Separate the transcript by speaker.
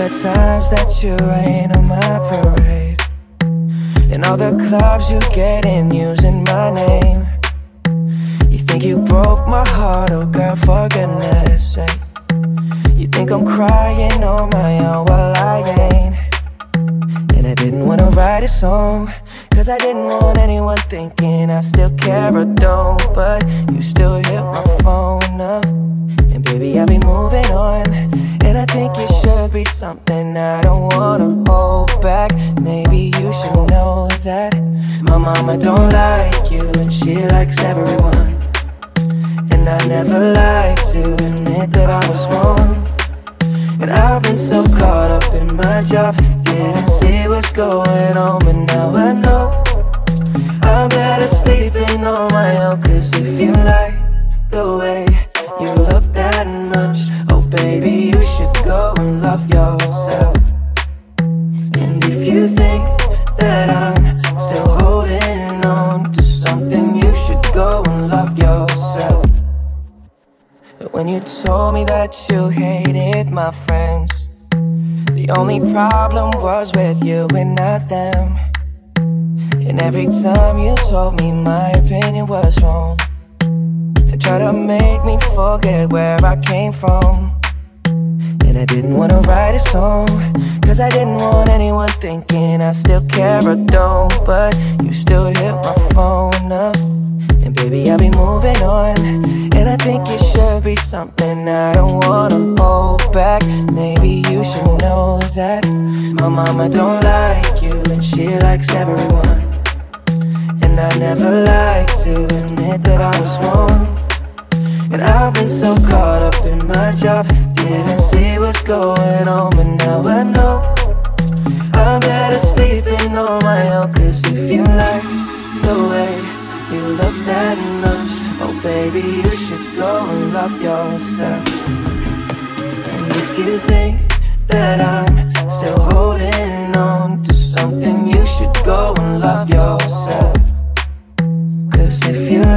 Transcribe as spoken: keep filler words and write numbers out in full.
Speaker 1: the times that you rain on my parade, and all the clubs you get in using my name. You think you broke my heart, oh girl, for goodness sake. You think I'm crying on my own, well I ain't. And I didn't wanna write a song, cause I didn't want anyone thinking I still care or don't. But you still hit my phone up, and baby I be moving on. And I think it should be something I don't wanna hold back. Maybe you should know that my mama don't like you, and she likes everyone. And I never like to admit that I was wrong. And I've been so caught up in my job, didn't see what's going on, but now I know I'm better sleeping on my own. Cause if you like the way you look that much, oh baby, you should go and love yourself. And if you think that I'm still holding on to something, you should go and love yourself. When you told me that you hated my friends, the only problem was with you and not them. And every time you told me my opinion was wrong, and tried to make me forget where I came from. And I didn't wanna write a song, cause I didn't want anyone thinking I still care or don't. But you still hit my phone up, and baby I be moving on. And I think it should be something I don't wanna hold back. Maybe you should know that my mama don't like you, and she likes everyone. And I never like to admit that I was wrong. And I've been so caught up in my job, didn't see what's going on, but now I know I'm better sleeping on my own. Cause if you like the way you look that much, oh baby, you should go and love yourself. And if you think that I'm still holding on to something, you should go and love yourself. Cause if you